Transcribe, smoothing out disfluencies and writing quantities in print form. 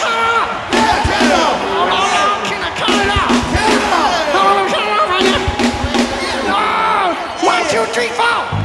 cut it off? Yeah, turn it off. Hold on, can I cut it off? Turn it off. Hold on, cut it off right now. No! 1, 2, 3, 4.